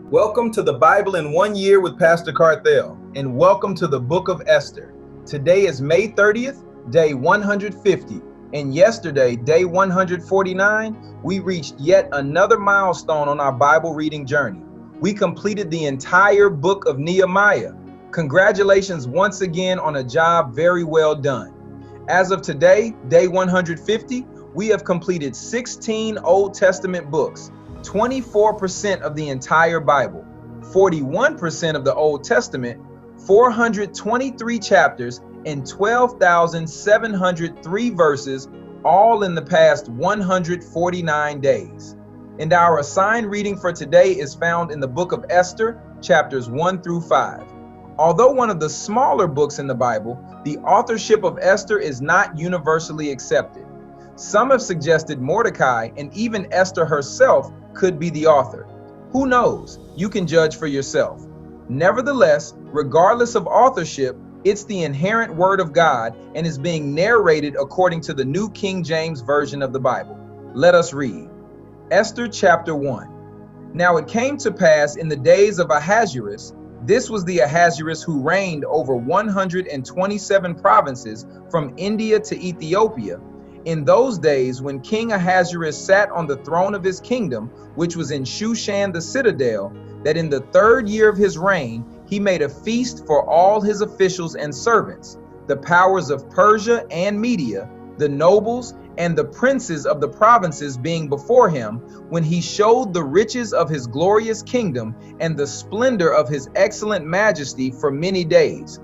Welcome to the Bible in 1 year with Pastor Carthel, and welcome to the book of Esther. Today is May 30th, day 150, and yesterday, day 149, we reached yet another milestone on our Bible reading journey. We completed the entire book of Nehemiah. Congratulations once again on a job very well done. As of today, day 150, we have completed 16 Old Testament books, 24% of the entire Bible, 41% of the Old Testament, 423 chapters, and 12,703 verses, all in the past 149 days. And our assigned reading for today is found in the book of Esther, chapters 1 through 5. Although one of the smaller books in the Bible, the authorship of Esther is not universally accepted. Some have suggested Mordecai and even Esther herself could be the author. Who knows? You can judge for yourself. Nevertheless, regardless of authorship, it's the inherent word of God and is being narrated according to the New King James Version of the Bible. Let us read. Esther chapter 1. Now it came to pass in the days of Ahasuerus, this was the Ahasuerus who reigned over 127 provinces from India to Ethiopia, in those days when King Ahasuerus sat on the throne of his kingdom, which was in Shushan the citadel, that in the 3rd year of his reign he made a feast for all his officials and servants, the powers of Persia and Media, the nobles and the princes of the provinces being before him, when he showed the riches of his glorious kingdom and the splendor of his excellent majesty for many days,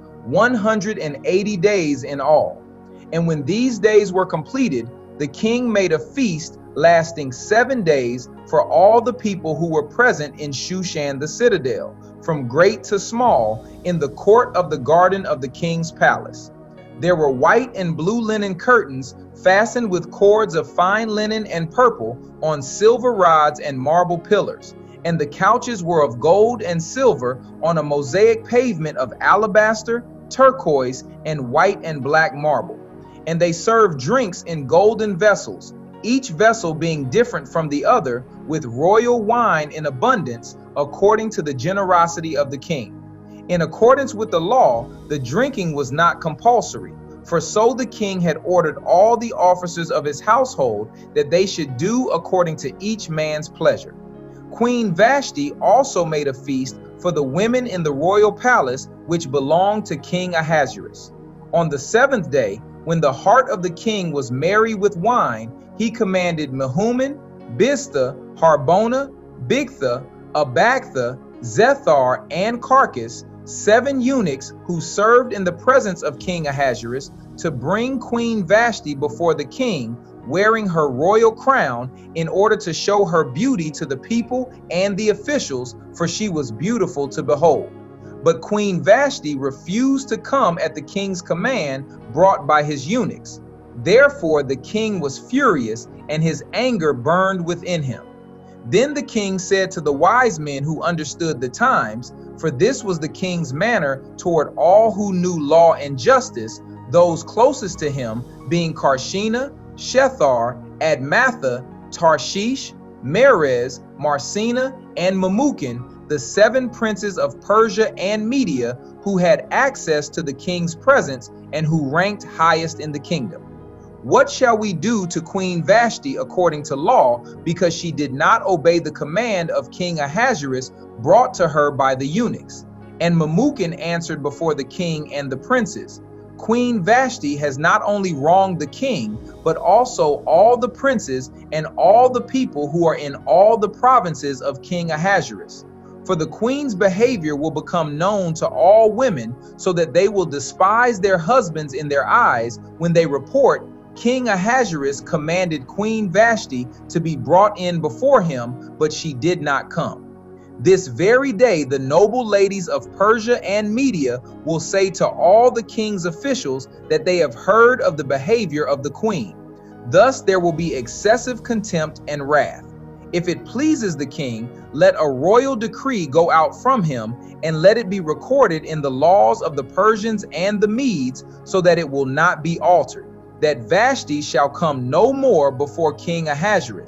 180 days in all. And when these days were completed, the king made a feast lasting 7 days for all the people who were present in Shushan the citadel, from great to small, in the court of the garden of the king's palace. There were white and blue linen curtains fastened with cords of fine linen and purple on silver rods and marble pillars, and the couches were of gold and silver on a mosaic pavement of alabaster, turquoise, and white and black marble. And they served drinks in golden vessels, each vessel being different from the other, with royal wine in abundance, according to the generosity of the king. In accordance with the law, the drinking was not compulsory, for so the king had ordered all the officers of his household that they should do according to each man's pleasure. Queen Vashti also made a feast for the women in the royal palace, which belonged to King Ahasuerus. On the 7th day, when the heart of the king was merry with wine, he commanded Mehuman, Biztha, Harbona, Bigtha, Abagtha, Zethar, and Carcass, 7 eunuchs who served in the presence of King Ahasuerus, to bring Queen Vashti before the king, wearing her royal crown, in order to show her beauty to the people and the officials, for she was beautiful to behold. But Queen Vashti refused to come at the king's command brought by his eunuchs. Therefore the king was furious, and his anger burned within him. Then the king said to the wise men who understood the times, for this was the king's manner toward all who knew law and justice, those closest to him being Karshena, Shethar, Admatha, Tarshish, Meres, Marsena, and Memucan, the 7 princes of Persia and Media, who had access to the king's presence and who ranked highest in the kingdom. What shall we do to Queen Vashti according to law, because she did not obey the command of King Ahasuerus brought to her by the eunuchs? And Memucan answered before the king and the princes, Queen Vashti has not only wronged the king, but also all the princes and all the people who are in all the provinces of King Ahasuerus. For the queen's behavior will become known to all women, so that they will despise their husbands in their eyes when they report, King Ahasuerus commanded Queen Vashti to be brought in before him, but she did not come. This very day the noble ladies of Persia and Media will say to all the king's officials that they have heard of the behavior of the queen. Thus there will be excessive contempt and wrath. If it pleases the king, let a royal decree go out from him, and let it be recorded in the laws of the Persians and the Medes, so that it will not be altered, that Vashti shall come no more before King Ahasuerus.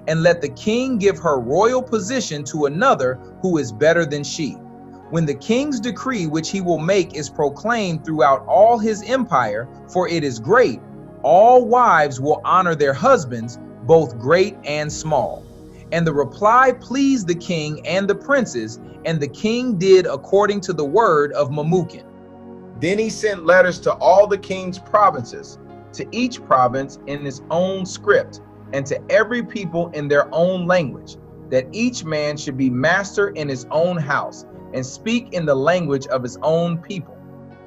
and let the king give her royal position to another who is better than she. When the king's decree which he will make is proclaimed throughout all his empire, for it is great, all wives will honor their husbands, both great and small. And the reply pleased the king and the princes, and the king did according to the word of Memucan. Then he sent letters to all the king's provinces, to each province in its own script, and to every people in their own language, that each man should be master in his own house, and speak in the language of his own people.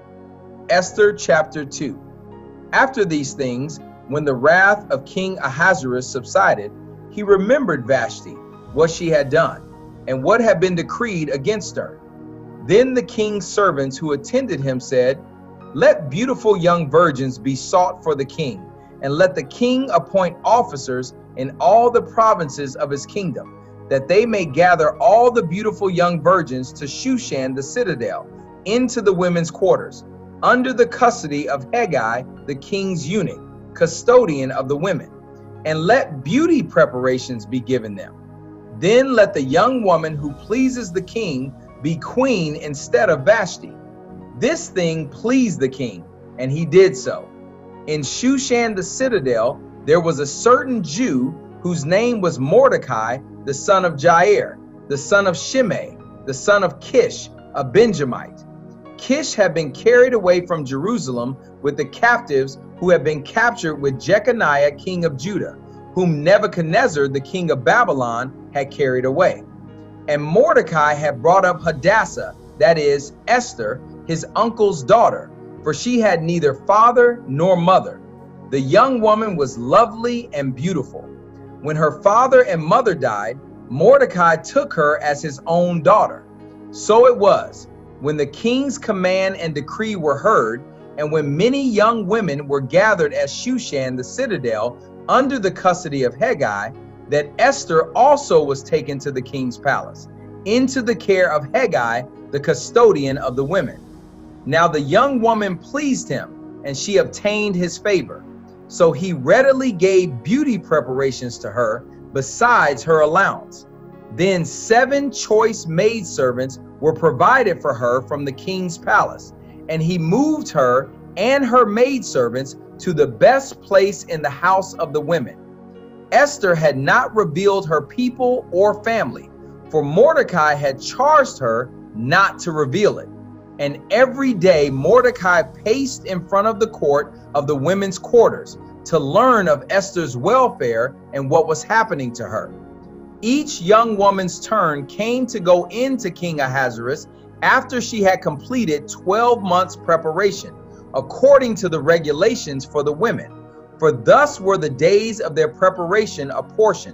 Esther chapter 2. After these things, when the wrath of King Ahasuerus subsided, he remembered Vashti, what she had done, and what had been decreed against her. Then the king's servants who attended him said, "Let beautiful young virgins be sought for the king, and let the king appoint officers in all the provinces of his kingdom, that they may gather all the beautiful young virgins to Shushan the citadel, into the women's quarters, under the custody of Hegai the king's eunuch, custodian of the women, and let beauty preparations be given them. Then let the young woman who pleases the king be queen instead of Vashti." This thing pleased the king, and he did so. In Shushan the citadel there was a certain Jew whose name was Mordecai, the son of Jair, the son of Shimei, the son of Kish, a Benjamite. Kish had been carried away from Jerusalem with the captives who had been captured with Jeconiah, king of Judah, whom Nebuchadnezzar, the king of Babylon, had carried away. And Mordecai had brought up Hadassah, that is, Esther, his uncle's daughter, for she had neither father nor mother. The young woman was lovely and beautiful. When her father and mother died, Mordecai took her as his own daughter. So it was, when the king's command and decree were heard, and when many young women were gathered at Shushan the citadel under the custody of Hegai, that Esther also was taken to the king's palace, into the care of Hegai, the custodian of the women. Now the young woman pleased him, and she obtained his favor. So he readily gave beauty preparations to her, besides her allowance. Then 7 choice maidservants were provided for her from the king's palace, and he moved her and her maidservants to the best place in the house of the women. Esther had not revealed her people or family, for Mordecai had charged her not to reveal it. And every day Mordecai paced in front of the court of the women's quarters to learn of Esther's welfare and what was happening to her. Each young woman's turn came to go into King Ahasuerus after she had completed 12 months preparation, according to the regulations for the women. For thus were the days of their preparation apportioned: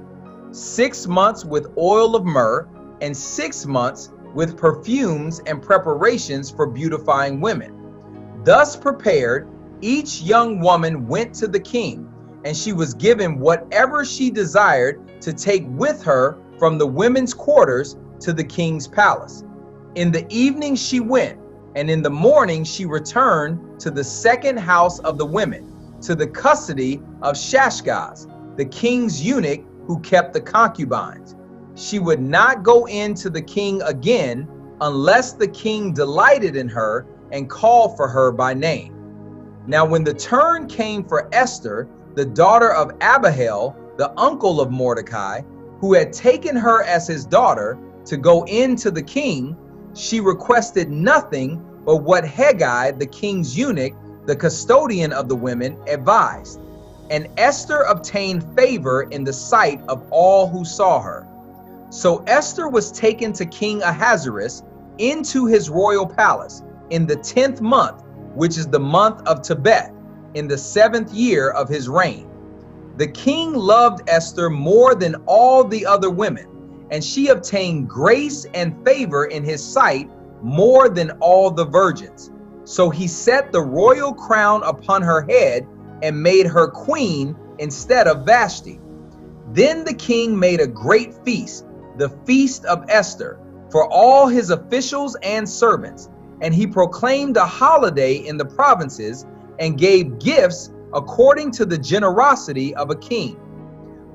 6 months with oil of myrrh, and 6 months with perfumes and preparations for beautifying women. Thus prepared, each young woman went to the king, and she was given whatever she desired to take with her from the women's quarters to the king's palace. In the evening she went, and in the morning she returned to the second house of the women, to the custody of Shashgaz, the king's eunuch who kept the concubines. She would not go in to the king again unless the king delighted in her and called for her by name. Now when the turn came for Esther, the daughter of Abihail, the uncle of Mordecai, who had taken her as his daughter, to go in to the king, she requested nothing but what Hegai, the king's eunuch, the custodian of the women, advised. And Esther obtained favor in the sight of all who saw her. So Esther was taken to King Ahasuerus into his royal palace in the 10th month, which is the month of Tebeth, in the 7th year of his reign. The king loved Esther more than all the other women, and she obtained grace and favor in his sight more than all the virgins. So he set the royal crown upon her head and made her queen instead of Vashti. Then the king made a great feast, the feast of Esther, for all his officials and servants, and he proclaimed a holiday in the provinces and gave gifts according to the generosity of a king.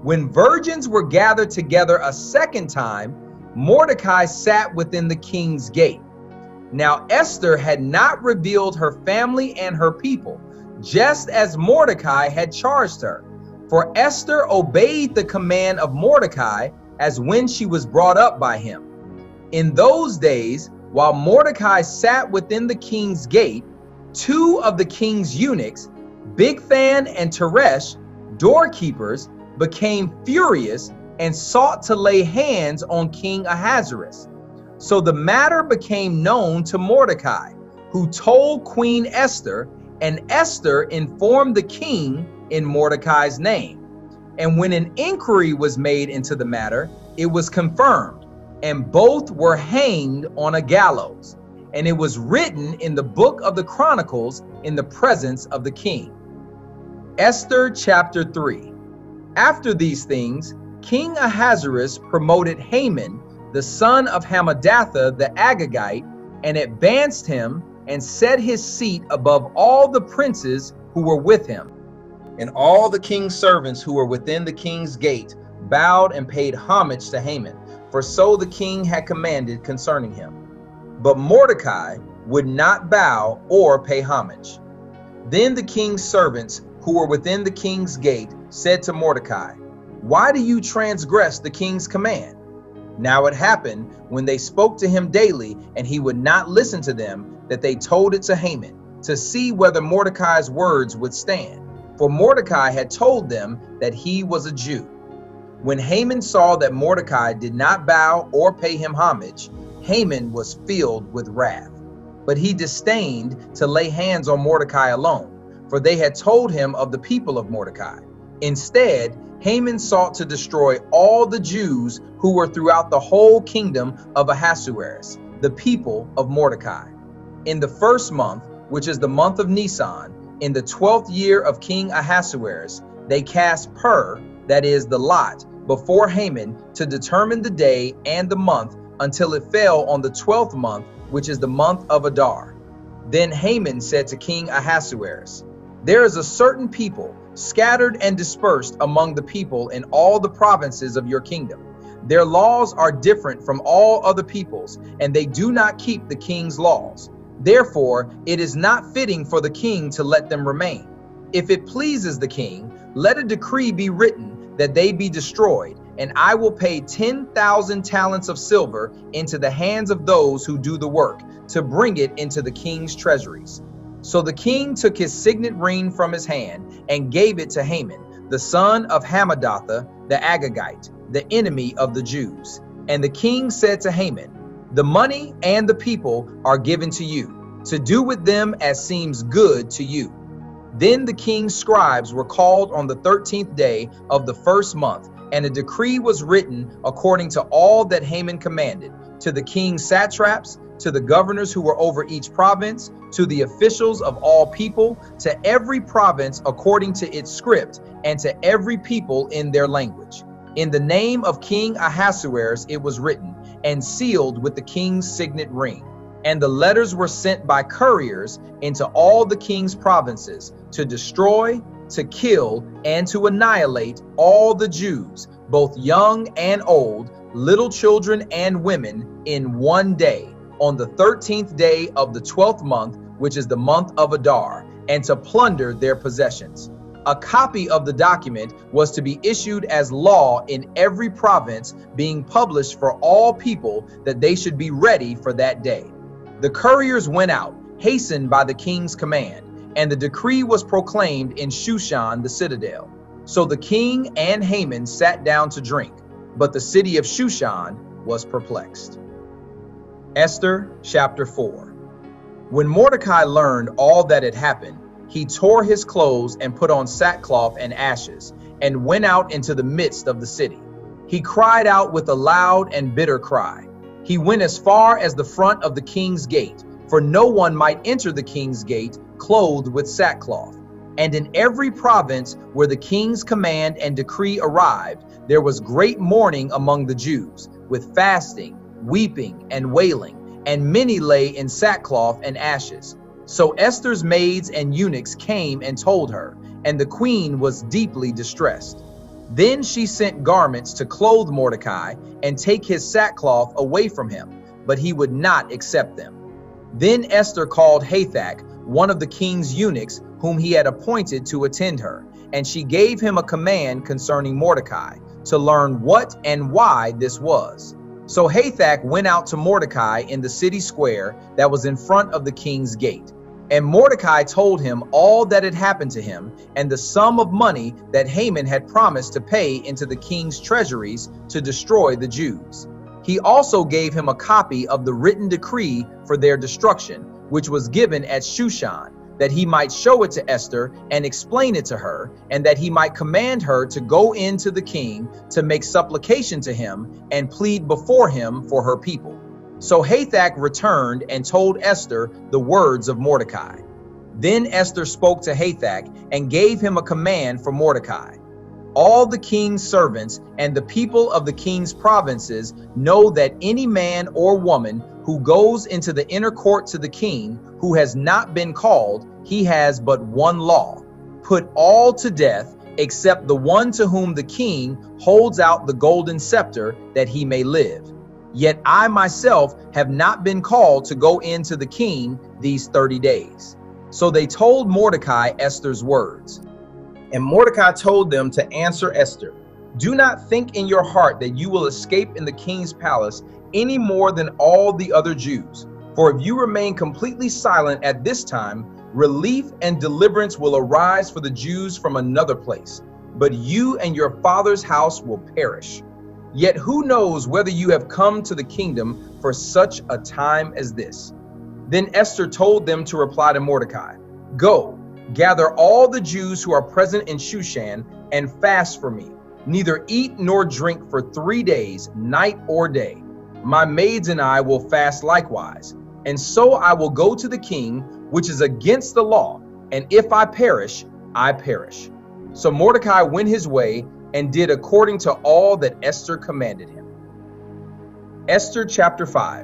When virgins were gathered together a second time, Mordecai sat within the king's gate. Now Esther had not revealed her family and her people, just as Mordecai had charged her. For Esther obeyed the command of Mordecai as when she was brought up by him. In those days, while Mordecai sat within the king's gate, two of the king's eunuchs, Bigthan and Teresh, doorkeepers, became furious and sought to lay hands on King Ahasuerus. So the matter became known to Mordecai, who told Queen Esther, and Esther informed the king in Mordecai's name. And when an inquiry was made into the matter, it was confirmed, and both were hanged on a gallows. And it was written in the book of the Chronicles in the presence of the king. Esther chapter 3. After these things, King Ahasuerus promoted Haman, the son of Hammedatha the Agagite, and advanced him and set his seat above all the princes who were with him. And all the king's servants who were within the king's gate bowed and paid homage to Haman, for so the king had commanded concerning him. But Mordecai would not bow or pay homage. Then the king's servants who were within the king's gate said to Mordecai, "Why do you transgress the king's command?" Now it happened, when they spoke to him daily and he would not listen to them, that they told it to Haman, to see whether Mordecai's words would stand. For Mordecai had told them that he was a Jew. When Haman saw that Mordecai did not bow or pay him homage, Haman was filled with wrath. But he disdained to lay hands on Mordecai alone, for they had told him of the people of Mordecai. Instead, Haman sought to destroy all the Jews who were throughout the whole kingdom of Ahasuerus, the people of Mordecai. In the first month, which is the month of Nisan, in the 12th year of King Ahasuerus, they cast Pur, that is the lot, before Haman to determine the day and the month until it fell on the 12th month, which is the month of Adar. Then Haman said to King Ahasuerus, "There is a certain people scattered and dispersed among the people in all the provinces of your kingdom. Their laws are different from all other peoples, and they do not keep the king's laws. Therefore, it is not fitting for the king to let them remain. If it pleases the king, let a decree be written that they be destroyed, and I will pay 10,000 talents of silver into the hands of those who do the work, to bring it into the king's treasuries." So the king took his signet ring from his hand and gave it to Haman, the son of Hammedatha the Agagite, the enemy of the Jews. And the king said to Haman, "The money and the people are given to you, to do with them as seems good to you." Then the king's scribes were called on the 13th day of the first month, and a decree was written according to all that Haman commanded, to the king's satraps, to the governors who were over each province, to the officials of all people, to every province according to its script, and to every people in their language. In the name of King Ahasuerus it was written, and sealed with the king's signet ring. And the letters were sent by couriers into all the king's provinces, to destroy, to kill, and to annihilate all the Jews, both young and old, little children and women, in one day, on the 13th day of the 12th month, which is the month of Adar, and to plunder their possessions. A copy of the document was to be issued as law in every province, being published for all people, that they should be ready for that day. The couriers went out, hastened by the king's command, and the decree was proclaimed in Shushan the citadel. So the king and Haman sat down to drink, but the city of Shushan was perplexed. Esther chapter 4. When Mordecai learned all that had happened, he tore his clothes and put on sackcloth and ashes, and went out into the midst of the city. He cried out with a loud and bitter cry. He went as far as the front of the king's gate, for no one might enter the king's gate clothed with sackcloth. And in every province where the king's command and decree arrived, there was great mourning among the Jews, with fasting, weeping, and wailing, and many lay in sackcloth and ashes. So Esther's maids and eunuchs came and told her, and the queen was deeply distressed. Then she sent garments to clothe Mordecai and take his sackcloth away from him, but he would not accept them. Then Esther called Hathach, one of the king's eunuchs, whom he had appointed to attend her, and she gave him a command concerning Mordecai, to learn what and why this was. So Hathach went out to Mordecai in the city square that was in front of the king's gate. And Mordecai told him all that had happened to him and the sum of money that Haman had promised to pay into the king's treasuries to destroy the Jews. He also gave him a copy of the written decree for their destruction, which was given at Shushan, that he might show it to Esther and explain it to her, and that he might command her to go in to the king to make supplication to him and plead before him for her people. So Hathach returned and told Esther the words of Mordecai. Then Esther spoke to Hathach and gave him a command for Mordecai. All the king's servants and the people of the king's provinces know that any man or woman who goes into the inner court to the king who has not been called, he has but one law: put all to death except the one to whom the king holds out the golden scepter that he may live. Yet I myself have not been called to go into the king these 30 days. So they told Mordecai Esther's words. And Mordecai told them to answer Esther, "Do not think in your heart that you will escape in the king's palace any more than all the other Jews. For if you remain completely silent at this time, relief and deliverance will arise for the Jews from another place, but you and your father's house will perish. Yet who knows whether you have come to the kingdom for such a time as this?" Then Esther told them to reply to Mordecai, "Go, gather all the Jews who are present in Shushan and fast for me. Neither eat nor drink for 3 days, night or day. My maids and I will fast likewise. And so I will go to the king, which is against the law. And if I perish, I perish." So Mordecai went his way and did according to all that Esther commanded him. Esther chapter 5.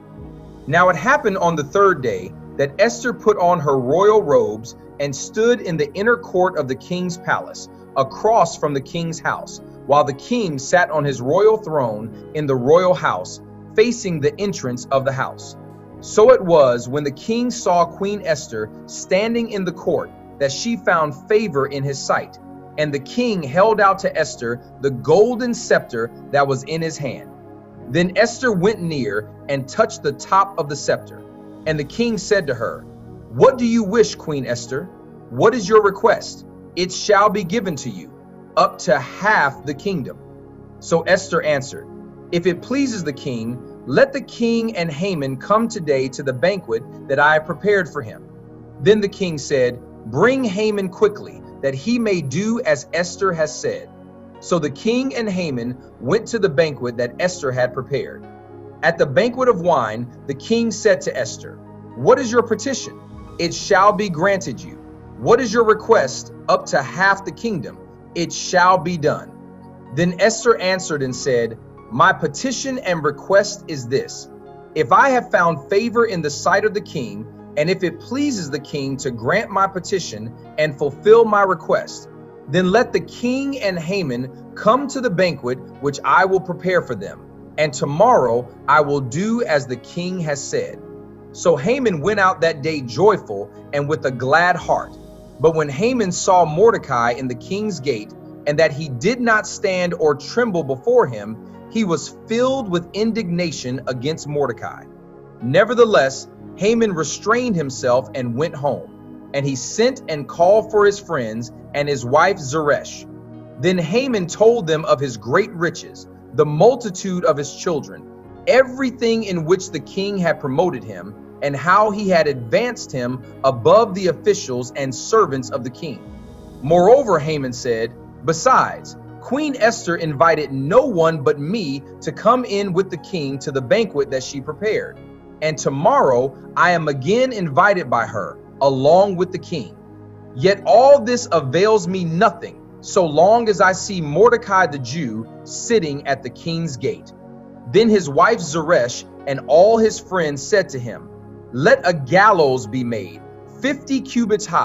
Now it happened on the 3rd day that Esther put on her royal robes and stood in the inner court of the king's palace, across from the king's house, while the king sat on his royal throne in the royal house, facing the entrance of the house. So it was, when the king saw Queen Esther standing in the court, that she found favor in his sight. And the king held out to Esther the golden scepter that was in his hand. Then Esther went near and touched the top of the scepter. And the king said to her, "What do you wish, Queen Esther? What is your request? It shall be given to you, up to half the kingdom." So Esther answered, "If it pleases the king, let the king and Haman come today to the banquet that I have prepared for him." Then the king said, "Bring Haman quickly, that he may do as Esther has said." So the king and Haman went to the banquet that Esther had prepared. At the banquet of wine, the king said to Esther, "What is your petition? It shall be granted you. What is your request? Up to half the kingdom. It shall be done." Then Esther answered and said, "My petition and request is this: if I have found favor in the sight of the king, and if it pleases the king to grant my petition and fulfill my request, then let the king and Haman come to the banquet which I will prepare for them, and tomorrow I will do as the king has said." So Haman went out that day joyful and with a glad heart. But when Haman saw Mordecai in the king's gate, and that he did not stand or tremble before him, he was filled with indignation against Mordecai. Nevertheless, Haman restrained himself and went home, and he sent and called for his friends and his wife Zeresh. Then Haman told them of his great riches, the multitude of his children, everything in which the king had promoted him, and how he had advanced him above the officials and servants of the king. Moreover, Haman said, "Besides, Queen Esther invited no one but me to come in with the king to the banquet that she prepared. And tomorrow I am again invited by her, along with the king. Yet all this avails me nothing, so long as I see Mordecai the Jew sitting at the king's gate." Then his wife Zeresh and all his friends said to him, "Let a gallows be made, 50 cubits high,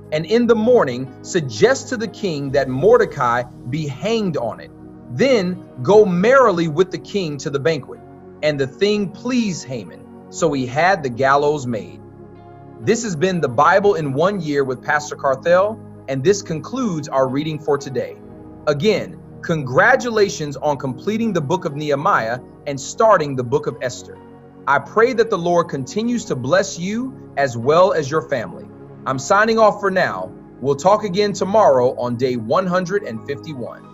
and in the morning suggest to the king that Mordecai be hanged on it. Then go merrily with the king to the banquet. And the thing pleased Haman, so he had the gallows made. This has been the Bible in 1 year with Pastor Carthel, and this concludes our reading for today. Again, congratulations on completing the book of Nehemiah and starting the book of Esther. I pray that the Lord continues to bless you as well as your family. I'm signing off for now. We'll talk again tomorrow on day 151.